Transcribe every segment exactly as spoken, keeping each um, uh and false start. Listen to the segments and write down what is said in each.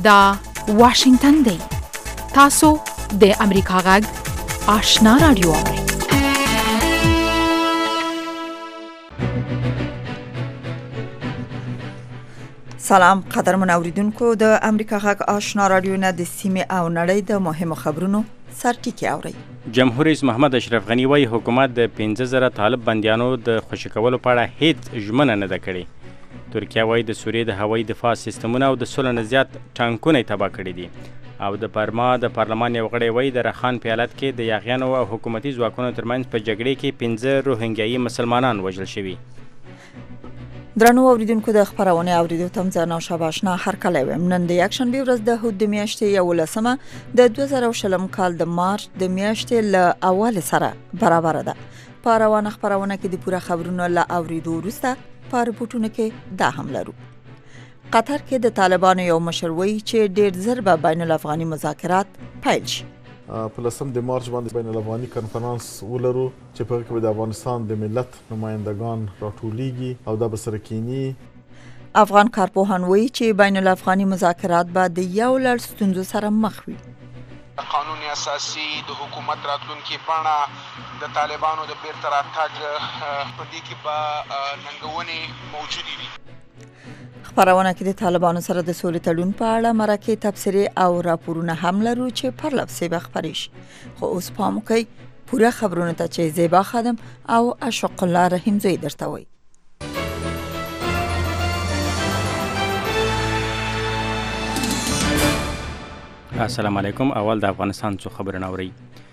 دا واشنگتن دی. تاسو د امریکا غږ آشنا رادیو اورئ. سلام قدرمن اوریدونکو، د امریکا غږ آشنا رادیو نه د سیمې او نړۍ د مهمو خبرونو سرټکی اورئ. جمهور رئیس محمد اشرف غنی وايي حکومت د پنځه زره طالب بندیانو د خوشي کولو په اړه هیڅ ژمنه نه ده کړې. ترکیه وايي د سوریې د هوایي دفاع سیستمونه او د سلو نه زیات ټانکونه یې تباه کړي دي. او د پرما د پارلمان یو غړی وايي د رخان په ایالت کې د یاغیانو او حکومتي ځواکونو ترمنځ په جګړې کې پنځه روهنګیایي مسلمانان وژل شوي. درنو اوریدونکو، د خبرونه اوریدو تم ځنه شاباشنا هر کله ویم. نن د یکشنبه ورځ د هود د میاشتې یولسمه د دوه زره شلم کال د مارچ د میاشتې له اول سره برابر ده. په روانه خبرونه کې د پوره خبرونو له اوریدو وروسته په رپورټونو کې دا هم لرو. قطر کې د طالبانو یو مشر وایي چې ډېر زر به بین الافغاني مذاکرات پیل شي. په لسم د مارچ باندې بین الافغاني کنفرانس ولرو چې په هغه کې د افغانستان د ملت نمائندگان راټولیږي او دا به سره کینی. افغان کارپوهان وایي چې بین الافغاني مذاکرات به د یو لړ ستونزو سره مخ وي. قانون اساسي د حکومت راتلونکي پاڼه د طالبانو د بیرته راتګ په دې کې به ننګونې موجودې دي. خبرونه کې د طالبانو سره د سولې تړون په اړه مرکه تبصرې او راپورونه هم لرو چې پر لپسې به خبرې شي. خو اوس پام کوئ پوره خبرونه ته چې زیبا خادم او اشق الله رحیم زوی درته وایي. السلام علیکم. اول د افغانستان څخه خبرونه اورئ.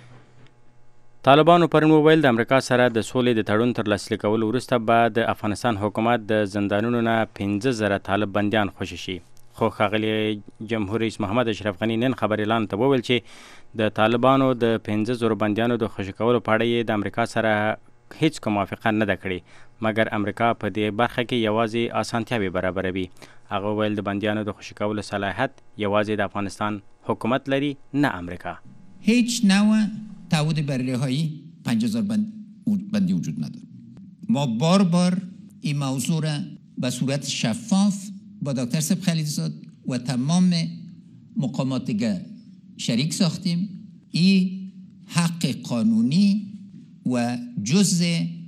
طالبانو پرون وویل د امریکا سره د سولې د تړون تر لاسلیک کولو وروسته به د افغانستان حکومت د زندانونو نه پنځه زره طالب بندیان خوشي شي. خو ښاغلی جمهور رئیس محمد اشرف غنی نن خبر اعلان ته وویل چې د طالبانو د پنځه زره بندیانو د خوشي کولو په اړه یې د امریکا سره هیڅ کوم موافقه نه ده کړې، مګر امریکا په دې برخه کې یوازې اسانتیاوې برابروي. هغه ویل د بندیانو د خوشي کولو صلاحیت یوازې د افغانستان حکومت لري، نه امریکا. هیچ نوع تعهد بر رهایی پنج هزار بندی وجود نداره. ما بار بار این موضوع را به صورت شفاف با دکتر سب خلیلزاد و تمام مقامات دیگر شریک ساختیم. این حق قانونی و جزء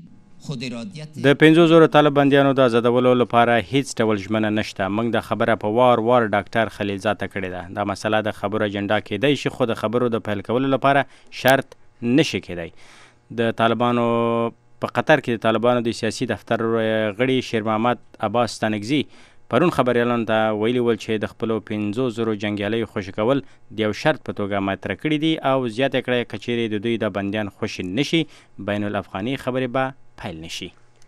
د پنځو زره طالب بندیانو د آزادولو لپاره هیڅ ډول ژمنه نشته. موږ د خبره په وار وار ډاکټر خلیلزاد ته کړې ده. دا مسله د خبرو اجنډا کېدای شي، خو د خبرو د پیل کولو لپاره شرط نشي کېدای. د طالبانو په قطر کې د طالبانو د سیاسي دفتر غړي شیر محمد عباس ستانکزي پرون خبر اعلان ته ویلي ول چې د خپلو پنځو زرو جنګیالیو خوشي کول د یو شرط په توګه مطرح کړي دي او زیاته کړه که چیرې د دوی د بندیان خوشي نشي بین الافغاني خبرې به پیل نشي.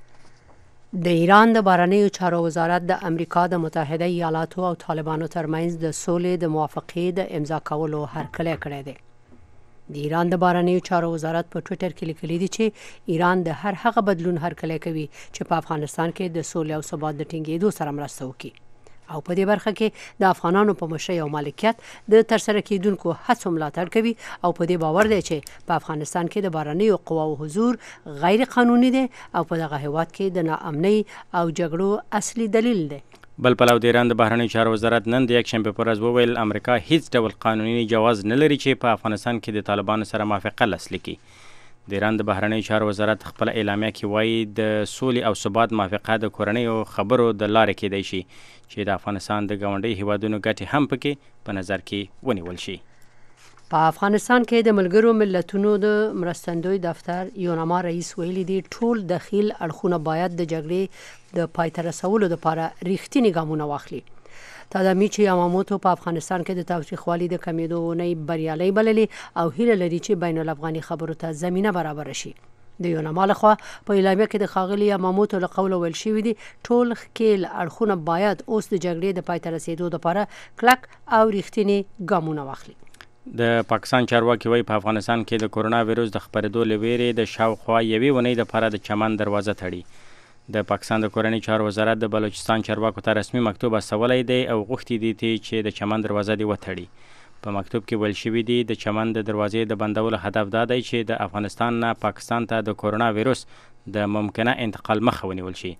د ایران د بهرنیو چارو وزارت د امریکا د متحده ایالاتو او طالبانو ترمنځ د سولې د موافقې د امضا کولو هرکلی کړی دی. د ایران د بهرنیو چارو وزارت په ټویټر کې لیکلي دي چې ایران د هر هغه بدلون هرکلی کوي چې په افغانستان کې د سولې او ثبات د ټینګېدو سره مرسته وکړي او په دې برخه کې د افغانانو په مشرۍ او مالکیت د ترسره کیدونکو هڅو ملاتړ کوي او په دې باور دی چې په افغانستان کې د بهرنیو قواو حضور غیر قانوني دی او په دغه هیواد کې د ناامنۍ او جګړو اصلي دلیل دی. بل پلو د ایران د بهرنیو چارو وزارت نن د یکشنبه په ورځ وویل امریکا هیڅ ډول قانوني جواز نه لري چې په افغانستان کې د طالبانو سره موافقه لاسلیک کړي. د ایران د بهرنیو چارو وزارت خپل اعلامیه کې وایي د سولې او ثبات موافقه د کورنیو خبرو د لارې کېدای شي چې د افغانستان د ګاونډي هیوادونو ګټې هم پکې په نظر کې ونیول شي. په افغانستان کې د ملګرو ملتونو د مرستندوی دفتر یوناما رئیس ویلي دي ټول دخیل اړخونه باید د جګړې د پای ته رسولو لپاره ریښتیني ګامونه واخلي. تادامي چې یاماموتو په افغانستان کې د تاوتریخوالي د کمیدو ونې بریالۍ بللې او هیله لري چې بین الافغاني خبرو ته زمینه برابر شي. د یوناما لخوا په اعلامیه کې د ښاغلي یاماموتو له قوله ویل شوي دي ټول ښکیل اړخونه باید اوس د جګړې د پای ته رسېدو لپاره کلک او ریښتیني ګامونه واخلي. د پاکستان چارواکي وایي په افغانستان کې د کورونا ویروس د خپرېدو له ویرې د شاوخوا یوې اونۍ دپاره د چمن دروازه تړي. د پاکستان د کورنۍ چارو وزارت د بلوچستان چارواکو ته رسمي مکتوب استولی دی او غوښتي دي چې د چمن دروازه دې وتړي. په مکتوب کې ویل شوي دي د چمن د دروازې د بندولو هدف دا دی چې د افغانستان نه پاکستان ته د کورونا ویروس د ممکنه انتقال مخه ونیول شي.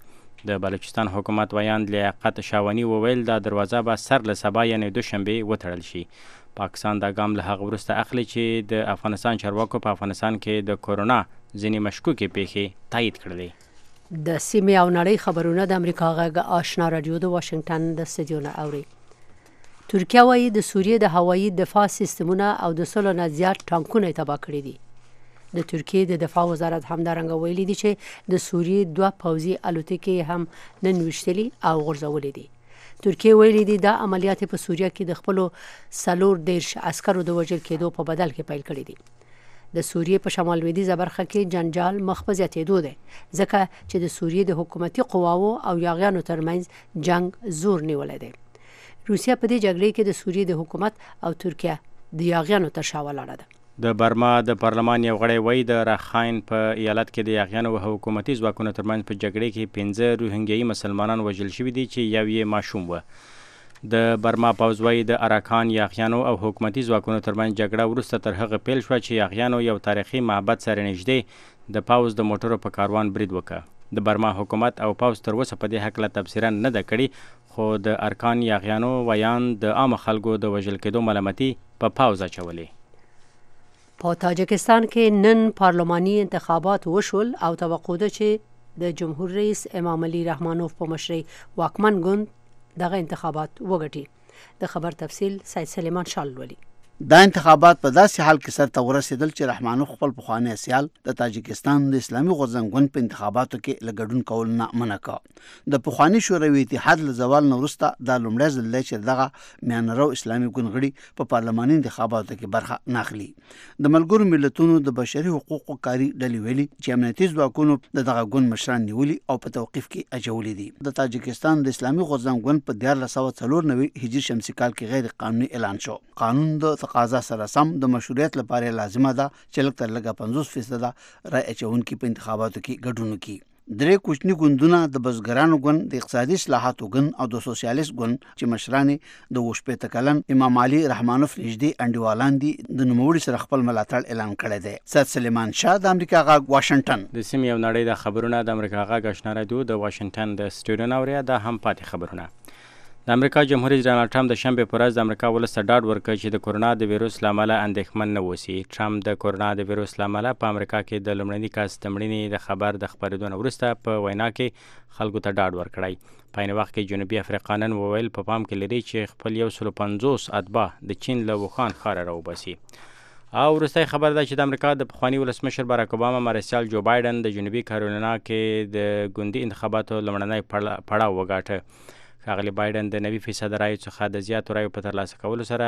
د بلوچستان حکومت ویاند لیاقت شاوني وویل دا دروازه به سر له سبا یعنې دوشنبې وتړل شي. پاکستان دا ګام له هغه وروسته اخلي چې د افغانستان چارواکو په افغانستان کې د کورونا ځینې مشکوکې پیښې تایید کړلې. د سیمې او نړۍ خبرونه د امریکا غږ آشنا رادیو د واشنگټن د استودیو نه اوري. ترکیه وايي د سوریې د هوایي دفاع سیستمونه او د سلو نه زیات ټانکونه تباه کړي دي. د ترکیې د دفاع وزارت همدارنګه ویلي دي چې د سوریې دوه پوځي الوتکې هم نن ویشتلي او غورځولې دي. ترکیې ویلي دي دا عملیات په سوریه کې د خپلو څلور دېرش عسکرو د وژل کېدو په بدل کې پیل کړي دي. د سوریې په شمال لویدیځه برخه کې جنجال مخ په زیاتېدو دی ځکه چې د سوریې د حکومتي قواوو او یاغیانو ترمنځ جنگ زور نیولی دی. روسیه په دې جګړې کې د سوریې د حکومت او ترکیه د یاغیانو تر شا ولاړه ده. د برما د پارلمان یو غړی وایي د راخاین په ایالت کې د یاغیانو او حکومتي ځواکونو ترمنځ په جګړې کې پنځه روهنګیایي مسلمانان وژل شوي دي چې یو یې ماشوم و. د برما پوځ وایي د اراکان یاغیانو او حکومتي ځواکونو ترمنځ جګړه وروسته تر هغه پیل شوه چې یاغیانو یو تاریخي معبد سره نږدې د پوځ د موټرو په کاروان برید وکړ. د برما حکومت او پوځ تر اوسه په دې هکله تبصره نه ده کړې خو د ارکان یاغیانو ویان د عامه خلکو د وژل کېدو ملامتي په پوځ اچولې. په تاجکستان کې نن پارلماني انتخابات وشول او توقع ده چې د جمهور رئیس امام علي رحمانوف په مشرۍ واکمن ګوند دغه انتخابات وګټي. د خبر تفصیل سید سلیمان شاه لولي. دا انتخابات په داسې حال کې سرته ورسېدل چې رحمانوف خپل پخوانی سیال د تاجکستان د اسلامي غورځنګ ګوند په انتخاباتو کې له ګډون کول نه منع کړ. د پخواني شوروي اتحاد له زوال نه وروسته دا لومړی ځل دی چې دغه میانرو اسلامي ګوند غړي په پارلماني انتخاباتو کې برخه نه اخلي. د ملګرو ملتونو د بشري حقوقو کاري ډلې ویلي چې امنیتي ځواکونو د دغه ګوند مشران نیولي او په توقیف کې اچولي دي. د تاجکستان د اسلامي غورځنګ ګوند په دیارلس سوه څلور نوي هجري شمسي کال کې غیر قانوني اعلان شو. قانون د تقاضا سره سم د مشروعیت لپاره لازمه ده چې لږ تر لږه پنځوس فیصده رای اچونکي په انتخاباتو کې ګډون وکړي. درې کوچني ګوندونه د بزګرانو ګوند، د اقتصادي اصلاحاتو ګوند او د سوسیالیست ګوند چې مشران د اووه شپېته کلن امام علي رحمانوف نږدې انډیوالان دي د نوموړي سره خپل ملاتړ اعلان کړی دی. سید سلیمان شاه د امریکا غږ واشنګټن. د سیمې او نړۍ د خبرونه د امریکا غږ آشنا رادیو د واشنګټن د سټوډیو نه اورئ. دا هم پاتې خبرونه. د امریکا جمهور رئیس ډانلډ ټرمپ د شنبې په ورځ د امریکا ولس ته ډاډ ورکړ چې د کورونا د ویروس له امله اندېښمن نه اوسي. ټرمپ د کورونا د ویروس له امله په امریکا کې د لومړني کس د مړینې د خبر د خپرېدو نه وروسته په وینا کې خلکو ته ډاډ ورکړی. په عین وخت کې جنوبي افریقا نن وویل په پام کې لري چې خپل یو سلو پنځوس اتباع د چین له ووخان ښاره راوباسي. او وروستی خبر ده چې د امریکا د پخواني ولسمشر باراک اوباما مرستیال جو بایډن د جنوبي کارولینا کې د ګوندي انتخاباتو لومړنی پړاو وګاټه. ښاغلي بایډن د نوي فیصده رایو څخه د زیاتو رایو په ترلاسه کولو سره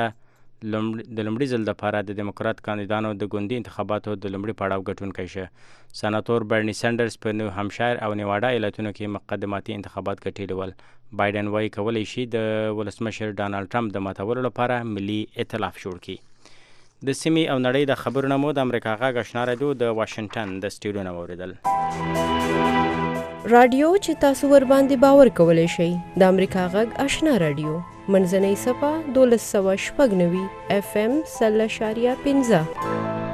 د لومړي ځل دپاره د دیموکرات کاندیدانو د ګوندي انتخاباتو د لومړي پړاو ګټونکی شه. سناتور برني سینډرز په نیو همشایر او نیواډا ایالتونو کې مقدماتي انتخابات ګټلي ول. بایډن وایي کولی شي د ولسمشر ډانلډ ټرمپ د ماتولو لپاره ملي ائتلاف جوړ کړي. د سیمې او نړۍ د خبرونه مو د امریکا غږ آشنا رادیو د واشنګټن د سټوډیو نه واورېدل. رادیو چې تاسو ور باندې باور کولی شئ د امریکا غږ آشنا رادیو منځنۍ صفحه دولس سوه شپږ نوي اف ام سل اشاریه پنځه.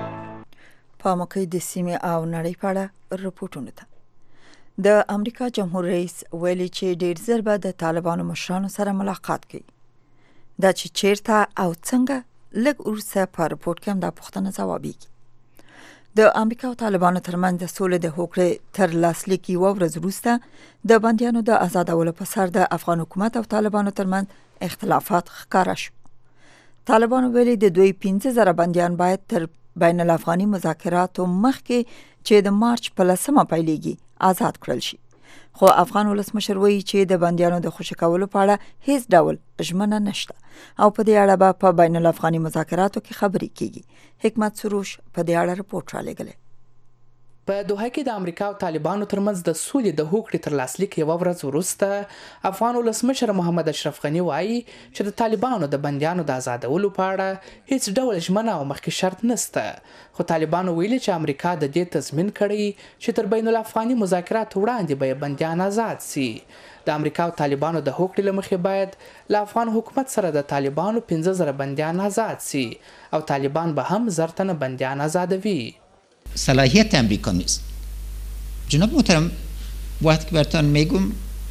پام کوئ د سیمې او نړۍ په اړه رپورټونو ته. د امریکا جمهور رئیس ویلي چې ډېر ژر به د طالبانو مشرانو سره ملاقات کوي. دا چې چیرته او څنګه لږ وروسته په رپورټ کې هم دا پوښتنه ځوابیږي. د امریکا او طالبانو ترمنځ د سولې د هوکړې تر لاسلیک یوه ورځ وروسته د بندیانو د آزادولو په سر د افغان حکومت او طالبانو ترمنځ اختلافات ښکاره شو. طالبانو ویلي د دوی پنځه زره بندیان باید تر بین الافغاني مذاکراتو مخکې چې د مارچ په لسمه پیلیږي آزاد کړل شي. خو افغان ولسمشر وایي چې د بندیانو د خوشي کولو په اړه هیڅ ډول ژمنه نشته او په دې اړه به په بین الافغاني مذاکراتو کې خبرې کیږي. حکمت سروش په دې اړه رپورټ رالیږلی. په دوحه کې د امریکا او طالبانو ترمنځ د سولې د هوکړې تر لاسلیک یوه ورځ وروسته افغان ولسمشر محمد اشرف غني وایي چې د طالبانو د بندیانو د آزادولو په اړه هیڅ ډول ژمنه او مخکې شرط نشته. خو طالبانو ویلي چې امریکا د دې تضمین کړی چې تر بین الافغاني مذاکراتو وړاندې به بندیان آزاد سي. د امریکا او طالبانو د هوکړې له مخې باید له افغان حکومت سره د طالبانو پنځه زره بندیان آزاد سي او طالبان به هم زر تنه بندیان آزادوي. صلاحیت امریکا نیست. جناب محترم وقتی که براتون میگم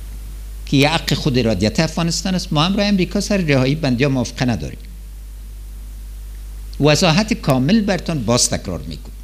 که یه حق خود ارادیت افغانستان است. ما هم رای امریکا سر رهایی بندی‌ها موافقه نداریم. وضاحت کامل برتون باز تکرار میکنم.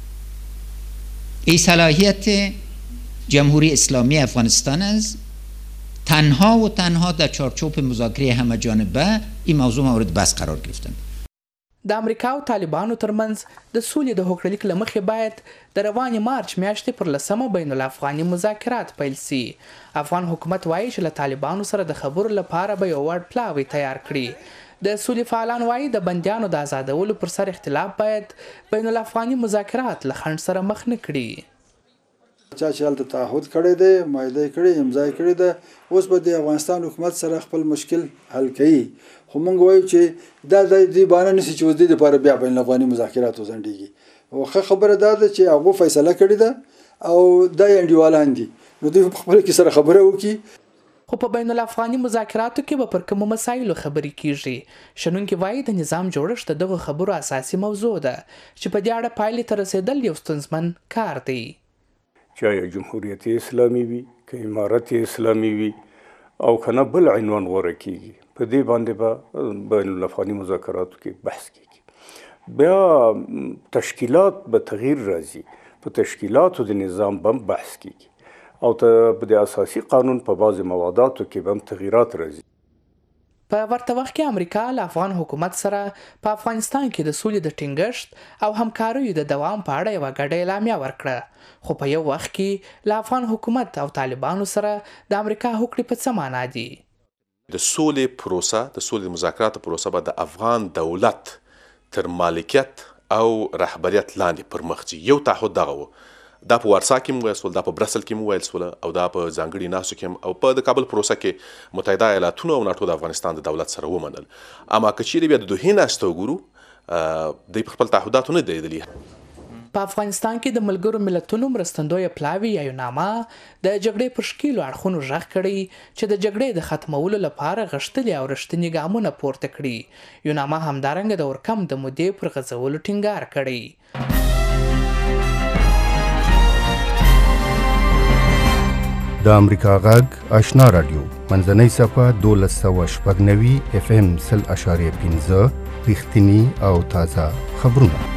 این صلاحیت جمهوری اسلامی افغانستان است تنها و تنها در چارچوب مذاکره همه جانبه این موضوع مورد بحث قرار گرفتن. د امریکا او طالبانو ترمنځ د سولې د هوکړلیک له مخې باید د روانې مارچ میاشتې پر لسمه بین الافغاني مذاکرات پیل سي. افغان حکومت وایي چې له طالبانو سره د خبرو لپاره به یو وړ پلاوی تیار کړي. د سولې فعالان وایي د بندیانو د آزادولو پر سر اختلاف باید بین الافغاني مذاکرات له خنډ سره مخ نه کړي. چا چې هلته تعهد کړی دی، معاهده کړې، امضا کړې ده، اوس به د افغانستان حکومت سره خپل مشکل حل کوي. خو موږ وایو چې دا د دې بهانه نیسي چې اوس دې دپاره بیا بین الافغاني مذاکرات وځنډېږي. او ښه خبره دا ده چې هغو فیصله کړې ده او دا یې انډیوالان دي، نو دوی په خپله کې سره خبره وکړي. خو په بین الافغاني مذاکراتو کې به پر کومو مسایلو خبرې کیږي. شنونکي وایي د نظام جوړښت د دغو خبرو اساسي موضوع ده چې په دې اړه پایلې ته رسېدل یو ستونزمن کار دی. چاہے جمهوریت اسلامی وي که امارت اسلامی وي او کنه بل عنوان غوره کیږي، په دې باندې به بین الافغاني مذاکراتو کې بحث کیږي. بیا تشکیلات به تغییر راځي، په تشکیلاتو د نظام به بحث کیږي او ته د اساسي قانون په بعض مواداتو کې به هم تغییرات راځي. په ورته وخت کې امریکا له افغان حکومت سره په افغانستان کې د سولې د ټینګښت او همکاریو د دوام په اړه یوه ګډه اعلامیه ورکړه. خو په یو وخت کې له افغان حکومت او طالبانو سره د امریکا هوکړې په څه معنا دي؟ د سولې پروسه، د سولې د مذاکراتو پروسه به د افغان دولت تر مالکیت او رهبریت لاندې پر مخ ځي. یو تعهد دغه و، دا په وارسا کې مو ویل سول، دا په برسل کې مو ویل سول او دا په ځانګړي ناستو کې او په د کابل پروسه کې متحده ایالاتونو او ناټو د افغانستان د دولت سره ومنل. اما که چیرې بیا د دوحې ناستو وګورو، دوی په خپل تعهداتو نه دی لیدلي. په افغانستان کې د ملګرو ملتونو مرستندویه پلاوي یا یوناما د جګړې پر ښکیلو اړخونو غږ کړی چې د جګړې د ختمولو لپاره غښتلي او رښتیني ګامونه پورته کړي. یوناما همدارنګه د اورکم د مودې پر غځولو ټینګار کړی. د امریکا غږ آشنا رادیو منځنۍ صفحه دولس سوه شپږ نوي اف ام سل اشاریه پنځه رښتیني او تازه خبرونه.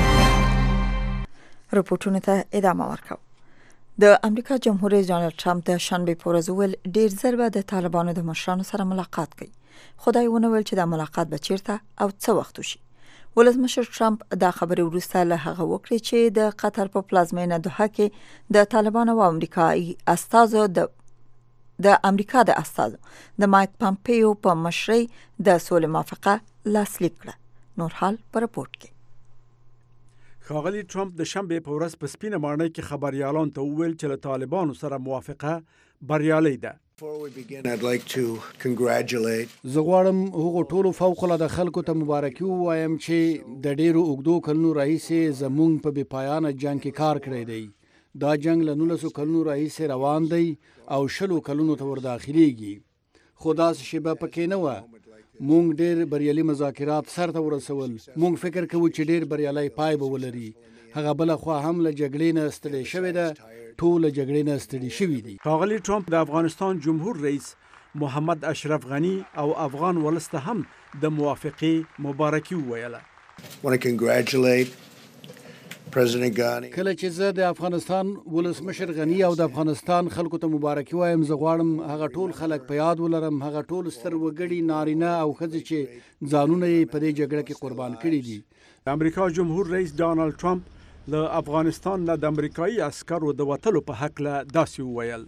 رپورټونو ته ادامه ورکوو. د امریکا جمهور رئیس ډانلډ ټرمپ د شنبې په ورځ وویل ډېر ژر به د طالبانو د مشرانو سره ملاقات کوي. خدای ونه ویل چې دا ملاقات به چیرته او څه وخت وشي. ولسمشر ټرمپ دا خبرې وروسته له هغه وکړې چې د قطر په پلازمینه دوحه کې د طالبانو او امریکایي استازو د د امریکا د استازو د مایک پامپیو په مشرۍ د سولې موافقه لاسلیک کړه. نور حال په رپورټ کې. ښاغلي ټرمپ د شنبې په ورځ په سپینه ماڼۍ کې خبریالانو ته وویل چې له طالبانو سره موافقه بریالۍ ده. زه غواړم هغو ټولو فوق العاده خلکو ته مبارکي ووایم چې د ډېرو اوږدو کلونو راهیسې زموږ په بې پایانه جنګ کې کار کړی دی. دا جنګ له نولسو کلونو راهیسې روان دی او شلو کلونو ته ورداخلیږي. خو داسې شیبه پکې نه وه. مونږ ډېر بریالي مذاکرات سرته ورسول. مونږ فکر کوو چې ډېر بریالی پای به ولري. هغه بله خوا هم له جګړې نه ستړې شوې ده، ټول له جګړې نه ستړي شوي دي. ښاغلي ټرمپ د افغانستان جمهور رئیس محمد اشرف غني او افغان ولس ته هم د موافقې مبارکي وویله. کله چې زه د افغانستان ولسمشر غني او د افغانستان خلکو ته مبارکي وایم، زه غواړم هغه ټول خلک په یاد ولرم، هغه ټول ستر وګړي نارینه او ښځې چې ځانونه یې په دې جګړه کې قربان کړي دي. د امریکا جمهور رئیس ډانلډ ټرمپ له افغانستان نه د امریکایي عسکرو د وتلو په هکله داسې وویل.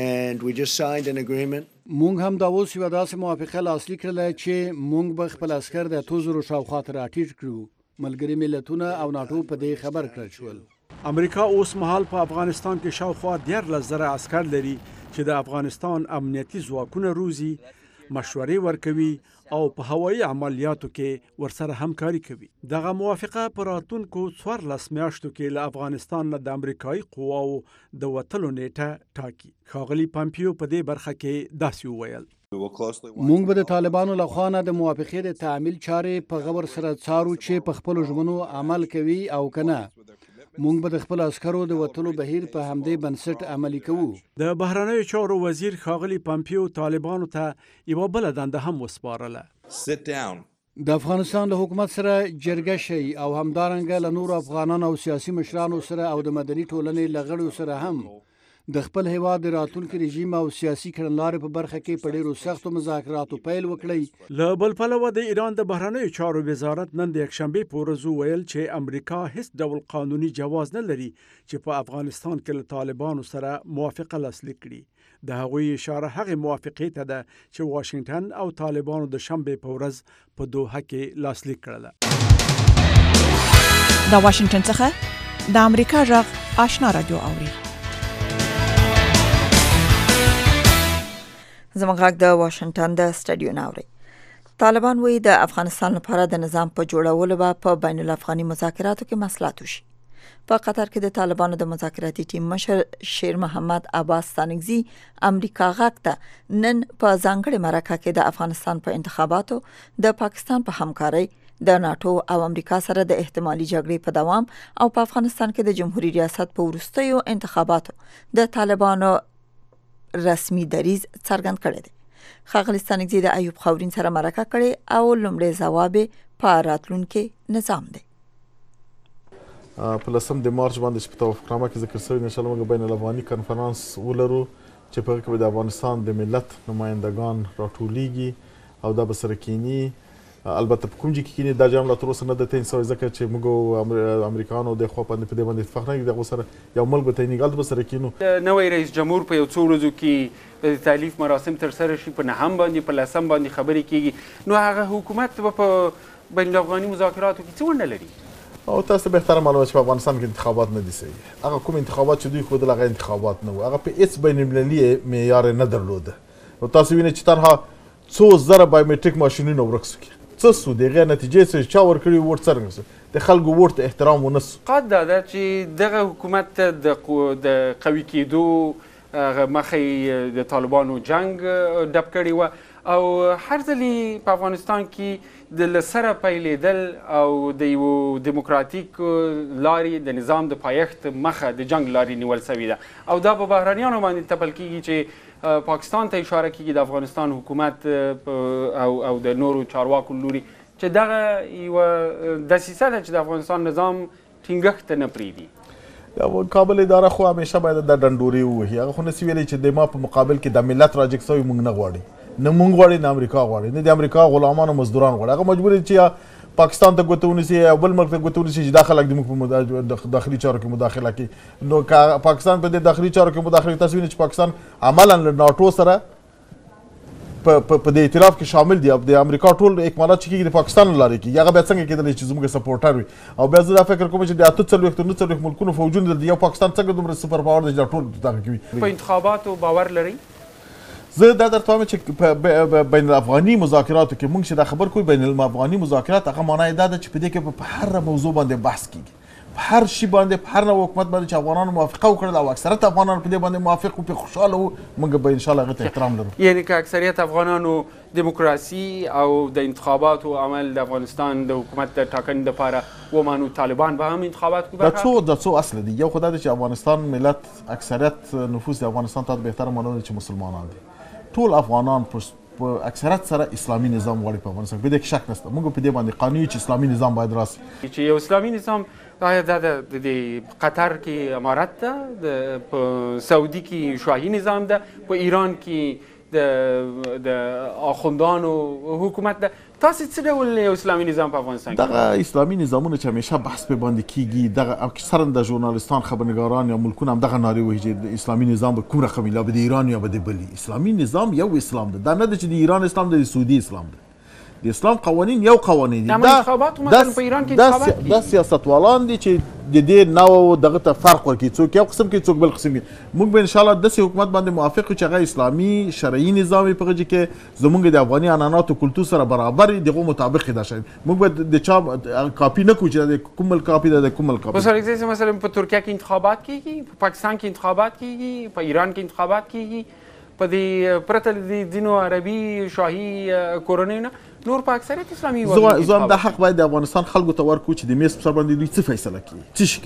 مونږ هم دا اوس یوه داسې موافقه لاسلیک کړله چې مونږ به خپل عسکر د اتو زرو شاوخوا ته راټیټ کړو. ملګري ملتونه او ناټو په دې خبر کړل شول. امریکا اوس مهال په افغانستان کې شاوخوا دیارلس زره عسکر لري چې د افغانستان امنیتي ځواکونه روزي، مشورې ورکوي او په هوایي عملیاتو کې ورسره همکاري کوي. دغه موافقه په راتلونکو څوارلس میاشتو کې له افغانستان نه د امریکایي قواو د وتلو نیټه ټاکي. ښاغلي پامپیو په دې برخه کې داسې وویل. مونږ به د طالبانو له خوا نه د موافقې د تعمیل چارې په غور سره څارو چې په خپلو ژمنو عمل کوي او که نه. موږ به د خپل عسکرو د وتلو بهیر په همدې بنسټ عملي کوو. د بهرنیو چارو وزیر ښاغلي پامپیو طالبانو ته یوه بله دنده هم وسپارله. د افغانستان له حکومت سره جرګه شي او همدارنګه له نورو افغانانو او سیاسي مشرانو سره او د مدني ټولنې له غړو سره هم د خپل هیواد د راتلونکي رژیم او سیاسي کړنلارې په برخه کې په ډیرو سختو مذاکراتو پیل وکړي. له بل پلوه د ایران د بهرنیو چارو وزارت نن د یکشنبې په ورځ وویل چې امریکا هیڅ ډول قانوني جواز نه لري چې په افغانستان کې له طالبانو سره موافقه لاسلیک کړي. د هغوی اشاره هغې موافقې ته ده چې واشنګټن او طالبانو د شنبې په ورځ په دوحه کې لاسلیک کړله. د واشنګټن څخه د امریکا غږ آشنا رادیو اوري. زموږ غږ د واشنګټن د سټډیو ناوري. طالبان وایي د افغانستان لپاره د نظام په جوړولو به په بین الافغاني مذاکراتو کې مصلحت وشي. په قطر کې د طالبانو د مذاکراتي ټیم مشر شیر محمد عباس ستانکزي امریکا غږ ته نن په ځانګړې مرکه کې د افغانستان په انتخاباتو د پاکستان په همکارۍ د ناتو او امریکا سره د احتمالي جګړې په دوام او په افغانستان کې د جمهوریت ریاست په وروستیو انتخاباتو د طالبانو رسمي دریځ څرګند کړی دی. ښاغلي ستانکزي د ایوب خاورین سره مرکه کړې او لومړی ځواب په راتلونکي نظام دی. په لسم د مارچ باندې چې په توافقنامه کې ذکر شوی انشاءالله موږ بین الافغاني کنفرانس ولرو چې په هغه کې به د افغانستان د ملت نمایندګان راټولیږي او دا به سره کینی. البته په کوم ځای کې کینی دا جام لا تر اوسه نه ده تعین شوی ځکه چې موږ امریکایانو د خوا باندې په دې باندې اتفاق نه کړی. دغه سره یو ملک به تعینېږي هلته به سره کینو. نوی رئیس جمهور په یو څو ورځو کې د تالیف مراسم ترسره شي، په نهم باندې په لسم باندې خبرې کیږي، نو هغه حکومت به په بین الافغاني مذاکراتو کې څه ونډه لري؟ او تاسو بهتره معلومه چې په افغانستان کې انتخابات نه دي صحیح. هغه کوم انتخابات چې دوی ښودل هغه انتخابات نه وو، هغه په هېڅ بین المللي معیار نه درلوده. نو تاسو وینئ چې تنها څو زره بایومټریک ماشینونه ورک شو. څه سو د هغې نتیجې څه چا ورکړي ووټ څرنګه شو، د خلکو ووټ ته احترام ونه سو. قد دا ده چې دغه حکومت ته د قوي کېدو مخې د طالبانو جنگ ډب کړی وه او هر ځلې په افغانستان کې د له سره پیلېدل او د یو دیموکراتیک لارې د نظام د پایښت مخه د جنگ لارې نیول سوې ده او دا په بهرنیانو باندې تپل کېږي چې پاکستان ته اشاره کېږي د افغانستان حکومت او او د نورو چارواکو لوري چې دغه یوه دسیسه ده چې د افغانستان نظام ټینګښت ته نه پرېږدي. کابل اداره خو همیشه باید د ډنډورې ووهي. هغه خو نسي ویلی چې د ما په مقابل کې د ملت راجګ سوی موږ نه غواړي، نه موږ غواړي نه امریکا غواړي، نه د امریکا غلامان او مزدوران غواړي. هغه مجبور دي چې پاکستان ته ګوته ونیسي یا بل ملک ته ګوته ونیسي چې دا خلک د موږ په داخلي چارو کې مداخله کوي. نو که پاکستان په دې داخلي چارو کې مداخله کوي، تاسو وینئ چې پاکستان عملا له ناټو سره په دې اعتراف کې شامل دي. د امریکا ټول اکمالات چې کېږي د پاکستان له لارې کېږي. هغه بیا څنګه کېدلی چې زموږ سپورټر وي؟ او بیا زه دا فکر کوم چې د اته څلوېښتو نهه څلوېښت ملکونو فوجونه د یو پاکستان څنګه دومره سوپر پاور دی چې دا ټول دغه کوي. په انتخاباتو باور لرئ؟ زه دا درته وایم چې په بین الافغاني مذاکراتو کې موږ چې دا خبر کوو بین الافغاني مذاکرات هغه معنا یې دا ده چې په دې کې په هر موضوع باندې بحث کېږي، په هر شي باندې، په هر نوع حکومت باندې چې افغانانو موافقه وکړله او اکثریت افغانان په دې باندې موافق وو، پرې خوشحاله وو، موږ به انشاءالله هغې ته احترام لرو. یعنې که اکثریت افغانانو دیموکراسي او د انتخاباتو عمل د افغانستان د حکومت د ټاکنې دپاره ومانو، طالبان به هم انتخابات کې دا څو دا څو اصله دي. یو خو دا ده چې افغانستان ملت اکثریت نفوس د افغانستان ته بهتره معلومه ده چې مسلمانان دي. ټول افغانان په اکثریت سره اسلامي نظام غواړي په افغانستان کې، په دې کې شک نشته. موږ په دې باندې قانوني چې اسلامي نظام باید راسي، چې یو اسلامي نظام آیا دا د قطر کې امارت ده، په سعودي کې شاهي نظام ده، په ایران کې د آخوندانو حکومت ده. تاسو څه ډول یو اسلامي نظام په افغانستان کې؟ دغه اسلامي نظامونه چې همیشه بحث پې باندې کېږي، دغه اکثرا د ژورنالستان خبرنګاران یا ملکونه هم دغه نارې وهي چې د اسلامي نظام به کوم رقم یا به د ایران یا به د بلي. اسلامي نظام یو اسلام ده، دا نه ده چې د ایران اسلام ده، د سعودي اسلام ده. د اسلام قوانین یو قوانین دي. دا سیاستوالان دي چې د دې نوع دغه ته فرق ورکړي، څوک یو قسم کوي څوک بل قسم کوي. موږ به انشاءالله داسې حکومت باندې موافق یو چې هغه اسلامي شرعي نظام وي، په هغه کې زموږ د افغاني عنعناتو کلتور سره برابر وي، دغو مطابق یې دا شی. موږ به د چا کاپي نه کوو چې د کوم ملک کاپي ده د کوم ملک کاپي. مثلا مثلا په ترکیه کې انتخابات کېږي، په پاکستان کې انتخابات کېږي، په ایران کې انتخابات کېږي، په دې پرته د ځینو عربي شاهي کورنیو نه نور په اکثریت اسلامي هېوادونو زه هم دا حق باید د افغانستان خلکو ته ورکړو چې د میز په سر باندې دوی څه فیصله کوي، څه شي کوي.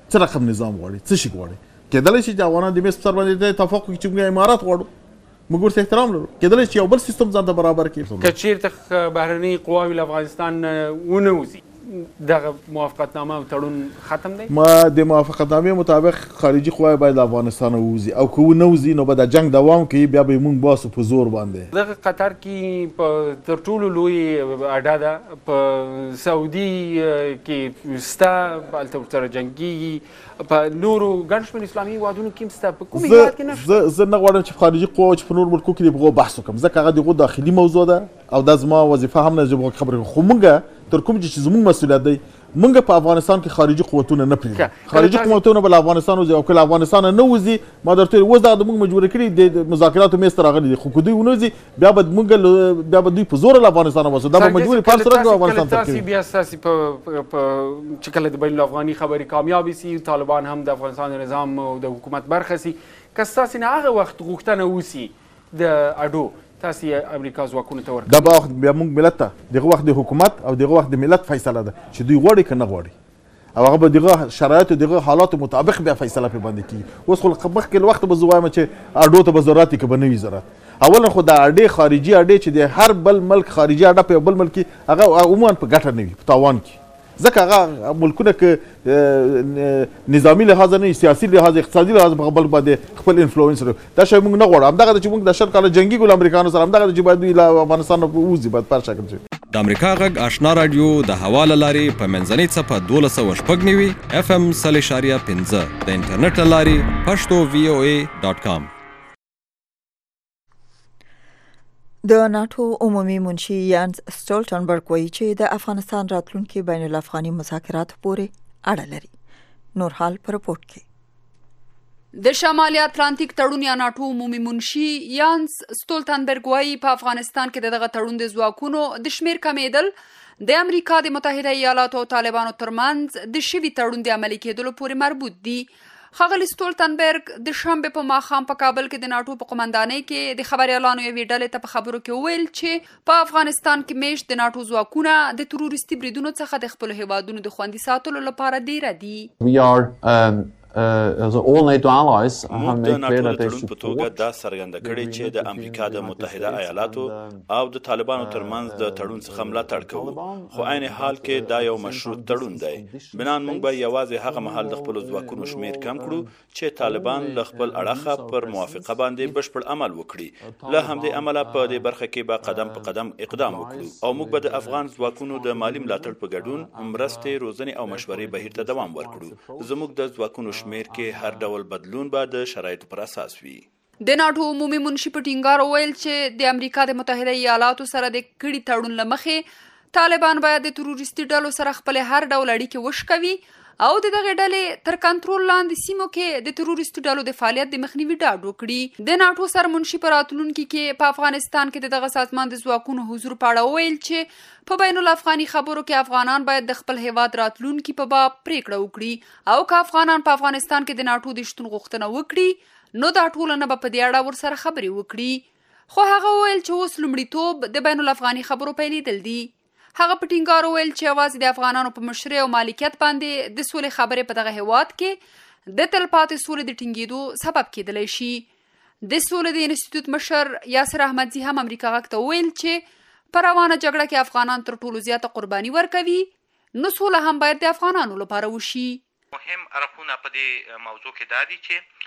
څه رقم نظام غواړي څه شي غواړي کېدلی شي چې افغانان د میز په سر باندې اتفاق وکړي چې موږ امارات غواړو موږ ورته احترام لرو کېدلی شي یو بل سیستم ځان ته برابر کړي که چېرته بهرنۍ قواوې له افغانستان ونوځي دغه موافقتنامه او تړون ختم دی؟ ما د موافقتنامې مطابق خارجي قواوې باید له افغانستان ووځي او که ونوځي نو به د جنګ دوام کوي بیا به موږ باسو په زور باندې. دغه قطر کې په تر ټولو لوی اډه ده په سعودي کې ستا هلته ورسره جنګېږي په نورو ګڼ شمېر اسلامي هېوادونو کې هم ستا په کوم هېواد کې نشته؟ زه نه غواړم چې خارجي قواو چې په نورو ملکو کې دي په هغو بحث وکړم ځکه هغه د هغو داخلي موضوع ده او دا زما وظیفه هم نه چې په خبرې خو موږ تر کوم چې زموږ مسؤلیت دی موږ په افغانستان کې خارجي قوتونه نه پرېږدو خارجي قوتونه به له افغانستان وځي او که له افغانستانه نه وځي ما درته اوس دغه موږ مجبوره کړي د مذاکراتو میز ته راغلي دي خو که دوی ونوځي بیا به موږ بیا به دوی په زوره له افغانستانه وباسو دا به مجبوري پال سره افغانستان ته تاسې بیا ستاسې په چې کله د بین الافغاني خبرې کامیابې سي طالبان هم د افغانستان د نظام او د حکومت برخه سي که ستاسې نه هغه وخت غوښتنه وسي د اډو تاسې امریکا ځواکونو ته ورکوي دا به وخت بیا موږ ملت ته دغه وخت د حکومت او دغه وخت د ملت فیصله ده چې دوی غواړي که نه غواړي او هغه به دغه شرایطو دغه حالاتو مطابق بیا فیصله پرې باندې کېږي اوس خو مخکې وخت به زه وایم چې اډو ته به ضرورت وي که به نه وي ضرورت اولا خو دا اډې خارجي اډې چې د هر بل ملک خارجي اډه په یو بل ملک کې هغه عموما په ګټه نه وي په تاوان کې ځکه هغه ملکونه که نظامي لحاظ نه سیاسي لحاظ اقتصادي لحاظ په بل باندې خپل انفلوئنس لري دا شی موږ نه غواړو همدغه چې موږ د شل کاله جنګي ګل امریکانو سره همدغه چې باید دوی له افغانستان ووځي باید پر شکل شي. د امریکا غږ آشنا رادیو د هوا له لارې په منځنۍ څپه دولس سوه شپږ نوي اف ام سل اشاریه پنځه د انټرنیټ له لارې پښتو وی او ای ډاټ کام. د ناتو عمومي منشي یانس سټولټنبرګ وایي چې د افغانستان راتلونکي بین الافغاني مذاکراتو پورې اړه لري. نور حال په رپورټ کې د شمالي اتلانتیک تړون یا ناتو عمومي منشي یانس سټولټنبرګ وایي په افغانستان کې دغه تړون د ځواکونو د شمیر کمیدل د امریکا د متحده ایالاتو او طالبانو ترمنځ د شوي تړون د عملي کېدلو پورې مربوط دي. ښاغلي سټولټنبرګ د شنبې په ماښام په کابل کې د ناټو په قومندانۍ کې د خبريالانو یوې ډلې ته په خبرو کې وویل چې په افغانستان کې میشت د ناټو ځواکونه د تروریستي بریدونو څخه د خپلو هیوادونو د خوندي ساتلو لپاره ډیره دي. موږ د ناټو د تړون په توګه دا څرګنده کړې چې د امریکا د متحده ایالاتو او د طالبانو ترمنځ د تړون څخه ملاتړ کوو خو عین حال کې دا یو مشروط تړون دی. بنان موږ به یوازې هغه مهال د خپلو ځواکونو شمیر کم کړو چې طالبان له خپل اړخه پر موافقه باندې بشپړ عمل وکړي. له همدې امله په دې برخه کې به قدم په قدم اقدام وکړو او موږ به د افغان ځواکونو د مالی ملاتړ په ګډون مرستې روزنې او مشورې بهیر ته دوام ورکړو. زموږ د ځواکونو شمیر کې هر ډول بدلون به د شرایطو پر اساس وي. د ناټو عمومي منشي په ټینګار وویل چې د امریکا د متحده ایالاتو سره د کړي تړون له مخې طالبان باید د تروریستي ډلو سره خپل هر ډول اړیکې وشکوي او د دغه ډلې تر کنټرول لاندې سیمو کې د تروریستي ډلو د فعالیت د مخنیوي ډاډ وکړي. د ناټو سرمنشي په راتلونکي کې په افغانستان کې د دغه سازمان د ځواکونو حضور په اړه وویل چې په بین الافغاني خبرو کې افغانان باید د خپل هیواد راتلونکي په باب پریکړه وکړي او که افغانان په افغانستان کې د ناټو د شتون غوښتنه وکړي نو دا ټولنه به په دې اړه ورسره خبرې وکړي. خو هغه وویل چې اوس لومړیتوب د بین الافغاني خبرو پیلېدل دي. هغه په ټینګار وویل چې یوازې د افغانانو په مشرۍ او مالکیت باندې د سولې خبرې په دغه هیواد کې د تلپاتې سولې د ټینګېدو سبب کېدلی شي. د سولې د انسټیټیوټ مشر یاسر احمدزي هم امریکا غږ ته وویل چې په روانه جګړه کې افغانان تر ټولو زیاته قرباني ورکوي نو سوله هم باید د افغانانو لپاره وشي. مهم اړخونه په دې موضوع کې دا دي چې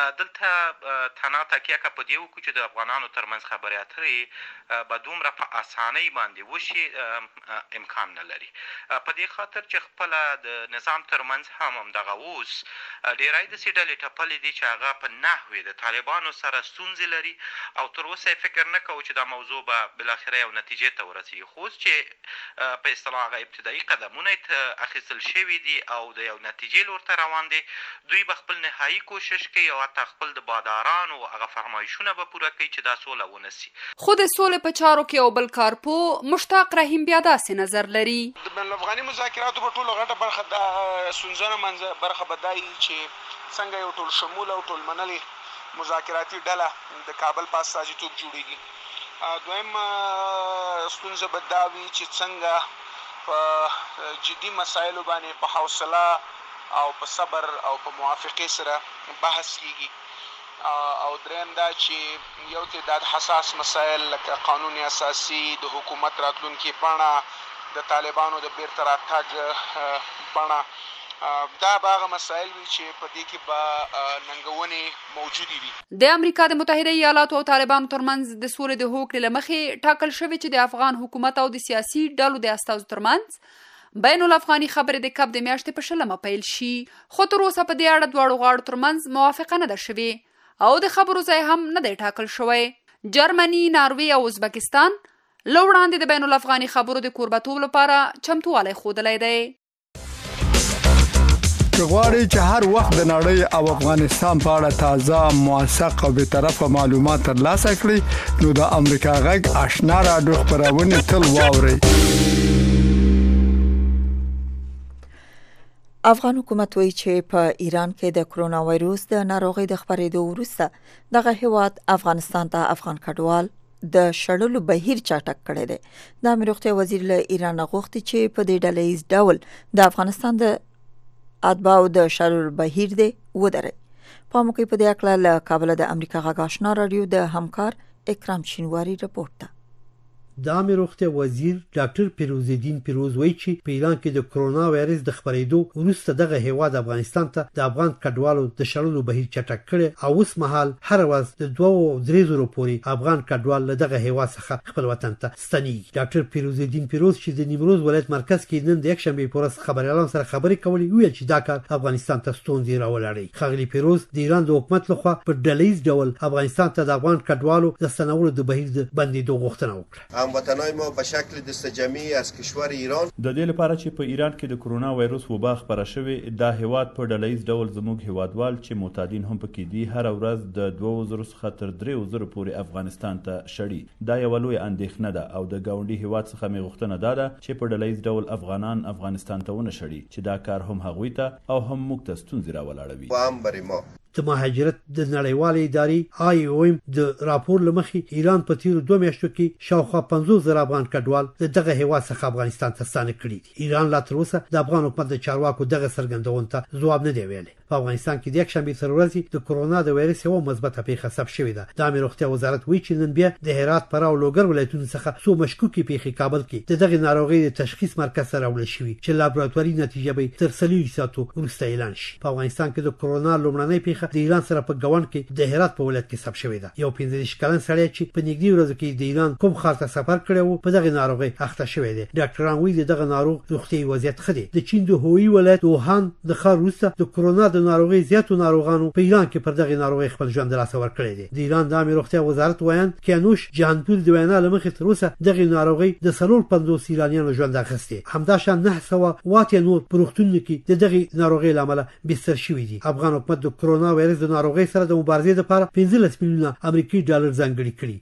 دلته تنها تکیه که په دې وکړو چې د افغانانو ترمنځ خبرې اترې به دومره په اسانۍ باندې وشي امکان نه لري. په دې خاطر چې خپله د نظام ترمنځ هم همدغه اوس ډېری داسې ډلې ټپلې دي چې هغه په نحوې د طالبانو سره ستونزې لري او تر اوسه یې فکر نه کوو چې دا موضوع به بالاخره یو نتیجې ته ورسېږي. خو اوس چې په اصطلاح هغه ابتدایي قدمونه یې اخیستل شوي دي او د یو نتیجې لور ته روان دي دوی به خپل نهایي کوشش کوي او حتی خپل د بادارانو هغه فرمایشونه به پوره کوي چې دا سوله ونسي. خو د سولې په چارو کې یو بل کارپو مشتاق رحیم بیا داسې نظر لري. د بین الافغاني مذاکراتو په ټولو غټه برخه د ستونزنه منځ برخه به دا وي چې څنګه یو ټول شمول او ټول منلې مذاکراتي ډله د کابل په استازیتوب جوړیږي. دویم ستونزه به دا وي چې څنګه په جدي مسایلو باندې په حوصله او په صبر او په موافقه سره بحث کیږي او دریم دا چې یو تعداد حساس مسایل لکه قانون اساسي د حکومت راتلونکي بڼه د طالبانو د بیرته راتګ بڼه دا باغه مسایل وی چې په دې کې به ننګونې موجودي وي د امریکا د متحده ایالاتو او طالبانو ترمنځ د سولې د هوکړې لمخې ټاکل شوی چې د افغان حکومت او د سیاسي ډلو د استازو ترمنځ بین الافغاني خبرې د کب د میاشتې په شلمه پیل شي، خو تر اوسه په دې اړه دواړو غاړو ترمنځ موافقه نه ده شوې او د خبرو ځای هم نه دی ټاکل شوی. جرمني، ناروې او ازبکستان له وړاندې د بین الافغاني خبرو د کوربتوب لپاره چمتووالی ښودلی دی. که غواړئ چې هر وخت د نړۍ او افغانستان په اړه تازه، موثق او بېطرفه معلومات ترلاسه کړئ نو د امریکا غږ آشنا راډیو خپرونې تل واورئ. افغان حکومت وایي چې په ایران کې د کرونا وایروس د ناروغۍ د خپرېدو وروسته دغه هیواد افغانستان ته افغان کډوال د شړلو بهیر چټک کړی دی. د امنیت روغتیا وزیر له ایران غوښتي چې په دې ډله ییز ډول د افغانستان د اتباعو د شړلو بهیر دی ودري. په موقع په دې اړه له کابل د امریکا غږ آشنا رادیو د همکار اکرام شینواری رپورټ ده. د عامه روغتیا وزیر ډاکټر پیروز الدین پیروز وایي چې په ایران کې د کرونا وایرس د خپرېدو وروسته دغه هیواد افغانستان ته د افغان کډوالو د شړلو بهیر چټک کړي او اوس مهال هر ورځ د دوه او درې زره پورې افغان کډوال له دغه هیواد څخه خپل وطن ته ستنېږي. ډاکټر پیروز الدین پیروز چې د نیمروز ولایت مرکز کې نن د یکشنبې په ورځ خبريالانو سره خبرې کولې ویل چې دا کار افغانستان ته ستونزې راولاړي. خغلی پیروز د ایران د حکومت لخوا په ډلهیز ډول افغانستان ته د افغان کډوالو د ستنولو د بهیر د بندېدو غوښتنه وکړه. هموطنای ما به شکل دستجمعی از کشور ایران د دې لپاره چې په ایران کې د کرونا وایروس وبا خپره شوې، دا هیواد په ډلهیز ډول زموږ هیوادوال چې معتادین هم پکې دي هر ورځ د دوه زره څخه تر درې زره پورې افغانستان ته شړي. دا یو لوی اندېښنه ده او د ګاونډي هیواد څخه مې غوښتنه ده چې په ډلهیز ډول افغانان افغانستان ته ونه شړي چې دا کار هم هغوی ته او هم موږ ته ستونزې راولاړوي. و هم برای ما د مهاجرت د نړیوال ادارې آی او ایم د راپور لمخې ایران په تیرو دوه میاشتو کې شاوخوا پنځوس زره افغان کډوال د دغه هیواد څخه افغانستان ته ستانه کړي دي. ایران لا تر اوسه د افغان حکومت د چارواکو دغه څرګندونې ته ځواب نه دی ویلی. په افغانستان کې د یکشنبې تر ورځې د کرونا د وایرس یوه مثبته پیښه ثبت شوې ده. د عامه روغتیا وزارت وایي چې نن بیا د هرات، فراه او لوګر ولایتونو څخه څو مشکوکې پیښې کابل کې د دغه ناروغۍ د تشخیص مرکز ته راوړل شوي چې لابراتواري نتیجه به تر څلوېښتو ساعتو وروسته اعلان شي. په افغانستان کې د کرونا لومړنۍ پیښه د ایران سره په ګوند کې د هرات په ولایت کې ثبت شوې ده. یو پنځه دېرش کلن سړی چې په نږدې ورځو کې د ایران کوم ښار ته سفر کړی و په دغه ناروغۍ اخته شوی دی. ډاکټران وایي دغه ناروغ روغتیایي وضعیت ښه دی. د چین د هویي ولایت د ووهان د ښار وروسته د کرونا د ناروغۍ زیاتو ناروغانو په ایران کې پر دغه ناروغۍ خپل ژوند د لاسه ورکړی دی. د ایران د عامه روغتیا وزارت وایي کیانوش جهانپور د وینا له مخې تر اوسه دغه ناروغۍ د څلور پنځوس ایرانیانو ژوند اخیستی. همداشان نه سوه واته نور په روغتونونو کې د دغه ناروغۍ له امله بستر شوي دي. افغان حکومت د کرونا وایرس د ناروغۍ سره د مبارزې لپاره پنځلس میلیونه امریکایي ډالر ځانګړي کړي.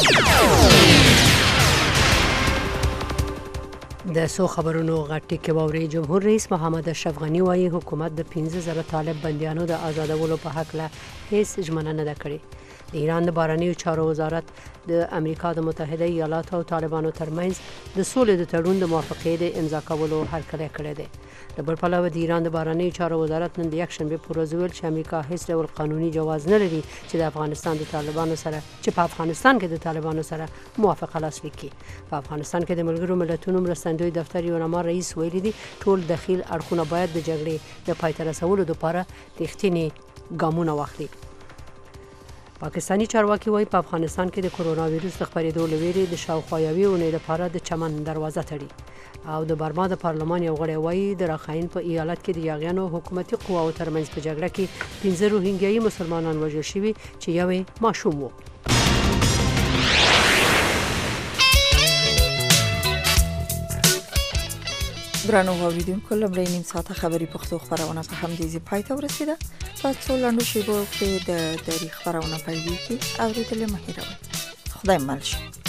د سو خبرونو غټي کې ووري جمهور رئیس محمد اشرف غنی وايي حکومت د پنځه زره طالب بنديانو د آزادولو په حق له هیڅ ژمنه نه کړې. د ایران د بهرنیو چارو وزارت د امریکا د متحده ایالاتو او طالبانو ترمنځ د سولې د تړون د موافقې د امضا کولو هرکلی کړی دی. د بل پلوه د ایران د بهرنیو چارو وزارت نن د یکشنبې په ورځ ویل چې امریکا هیڅ ډول قانوني جواز نه لري چې د افغانستان د طالبانو سره چې په افغانستان کې د طالبانو سره موافقه لاسلیک کړي. په افغانستان کې د ملګرو ملتونو مرستندوی دفتر یونما رئیس ویلي دي ټول دخیل اړخونه باید د جګړې د پای ته رسولو لپاره رښتیني ګامونه واخلي. پاکستانی چارواکي وایي په افغانستان کې د کرونا وایروس د خپرېدو له ویرې د شاوخوا یوې اونۍ لپاره د چمن دروازه تړي. او د برما د پارلمان یو غړی وایي د راخاین په ایالت کې د یاغیانو حکومتي قواو ترمنځ په جګړه کې پنځه روهینګیایي مسلمانان وژل شوي چې یو یې ماشوم و. درنو اوریدونکو لمړی نیم ساعته خبري پښتو خبرونه په همدې ځای پای ته ورسېده. په څو لنډو شیبو کې د تاریخ خبرونه پیلېږي. اورېدل مه هېروئ. خدای مل شي.